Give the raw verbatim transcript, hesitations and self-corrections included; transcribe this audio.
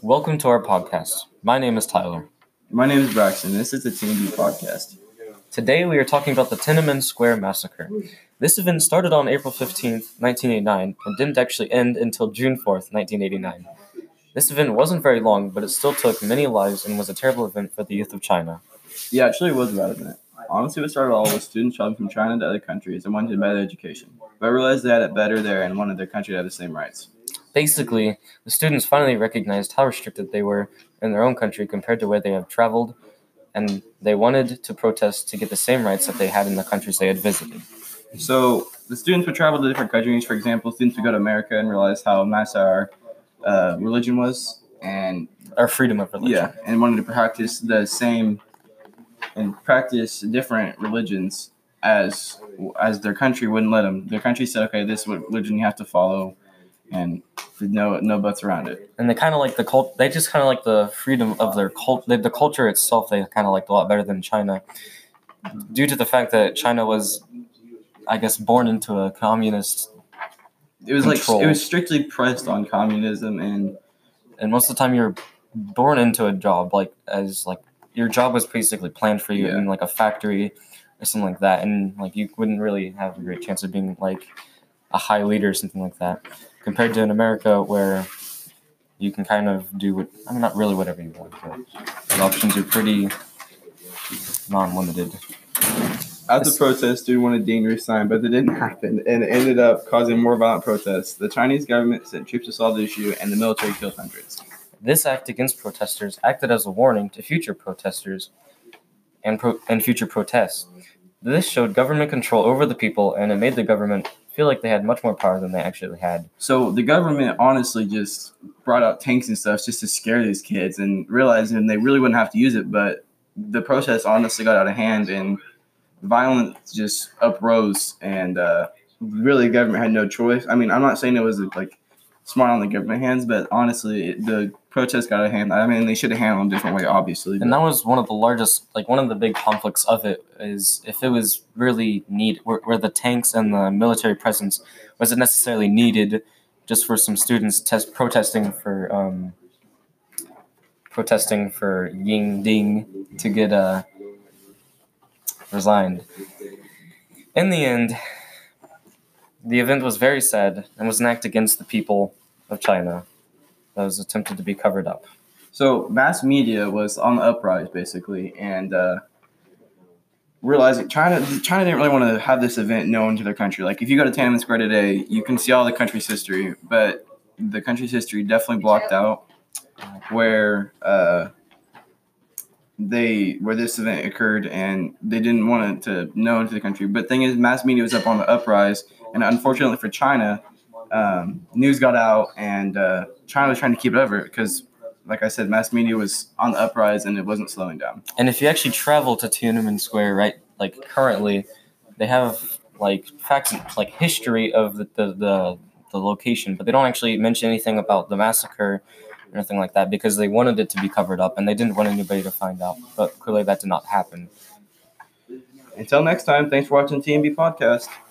Welcome to our podcast. My name is Tyler. My name is Braxton. This is the T M B podcast. Today we are talking about the Tiananmen Square Massacre. This event started on April fifteenth, nineteen eighty-nine, and didn't actually end until June fourth, nineteen eighty-nine. This event wasn't very long, but it still took many lives and was a terrible event for the youth of China. Yeah, actually, it was a bad event. Honestly, what started all was students traveling from China to other countries and wanted a better education, but realized they had it better there and wanted their country to have the same rights. Basically, the students finally recognized how restricted they were in their own country compared to where they have traveled, and they wanted to protest to get the same rights that they had in the countries they had visited. So the students would travel to different countries. For example, students would go to America and realize how mass our uh, religion was, and Our freedom of religion. yeah, and wanted to practice the same and practice different religions as as their country wouldn't let them. Their country said, okay, this is what religion you have to follow, and no no buts around it. And they kind of like the cult. They just kind of like the freedom of their cult. The, the culture itself, they kind of liked a lot better than China, due to the fact that China was, I guess, born into a communist. It was Control. like it was strictly pressed on communism, and And most of the time, you're born into a job like as like your job was basically planned for you Yeah. in like a factory or something like that, and like you wouldn't really have a great chance of being like a high leader or something like that, compared to in America where you can kind of do what I mean, not really whatever you want, but the options are pretty non-limited. at the This- protest, students wanted dangerous sign, but it didn't happen, and it ended up causing more violent protests. The Chinese government sent troops to solve the issue, and the military killed hundreds. This act against protesters acted as a warning to future protesters and pro- and future protests. This showed government control over the people, and it made the government feel like they had much more power than they actually had. So the government honestly just brought out tanks and stuff just to scare these kids, and realizing they really wouldn't have to use it, but the protests honestly got out of hand, and violence just uprose, and uh, really the government had no choice. I mean, I'm not saying it was like smart on the government hands, but honestly, it, the protests got out of hand. I mean, they should have handled it a different way, obviously. And that was one of the largest, like one of the big conflicts of it is if it was really needed, where, where the tanks and the military presence was it necessarily needed just for some students test protesting for um, protesting for Ying Ding to get uh, resigned. In the end, the event was very sad and was an act against the people of China that was attempted to be covered up. So mass media was on the uprise, basically, and uh, realizing China China didn't really want to have this event known to their country. Like, if you go to Tiananmen Square today, you can see all the country's history, but the country's history definitely blocked out where uh, they where this event occurred, and they didn't want it to known to the country. But the thing is, mass media was up on the uprise, and unfortunately for China, um, news got out, and uh, China was trying to keep it over because, like I said, mass media was on the uprise and it wasn't slowing down. And if you actually travel to Tiananmen Square, right, like currently, they have like facts, like history of the, the, the, the location, but they don't actually mention anything about the massacre or anything like that because they wanted it to be covered up and they didn't want anybody to find out. But clearly that did not happen. Until next time, thanks for watching T M B Podcast.